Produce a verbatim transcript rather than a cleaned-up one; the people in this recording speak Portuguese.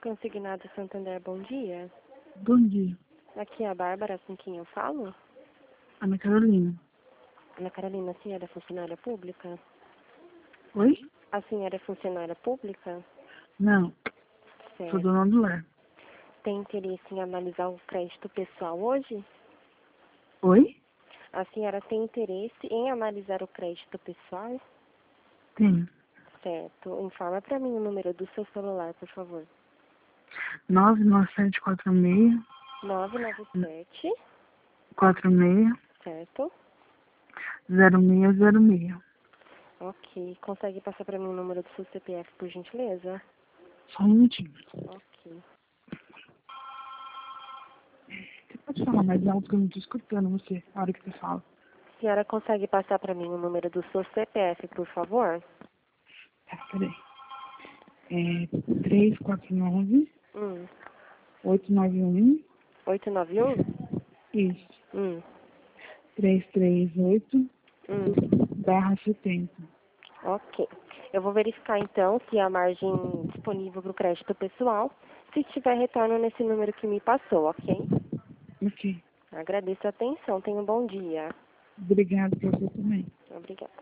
Consignado Santander, bom dia. Bom dia. Aqui é a Bárbara, com quem eu falo. Ana Carolina. Ana Carolina, a senhora é funcionária pública? Oi? A senhora é funcionária pública? Não, sou Certo. dona do lar. Tem interesse em analisar o crédito pessoal hoje? Oi? A senhora tem interesse em analisar o crédito pessoal? Tenho. Certo. Informa para mim o número do seu celular, por favor. nove nove sete quatro seis, nove nove sete, quatro seis, certo? zero seis zero seis. Ok. Consegue passar para mim o número do seu C P F, por gentileza? Só um minutinho. Ok. Você pode falar mais alto que eu não estou escutando você, a hora que você fala. A senhora consegue passar para mim o número do seu C P F, por favor? Tá, peraí. É três quatro nove, Hum. oito nove um, oito nove um? isso, Hum. três três oito, Hum. barra setenta. Ok. Eu vou verificar então se a margem disponível para o crédito pessoal, se tiver retorno nesse número que me passou, ok? Ok. Agradeço a atenção. Tenha um bom dia. Obrigado por você também. Obrigada.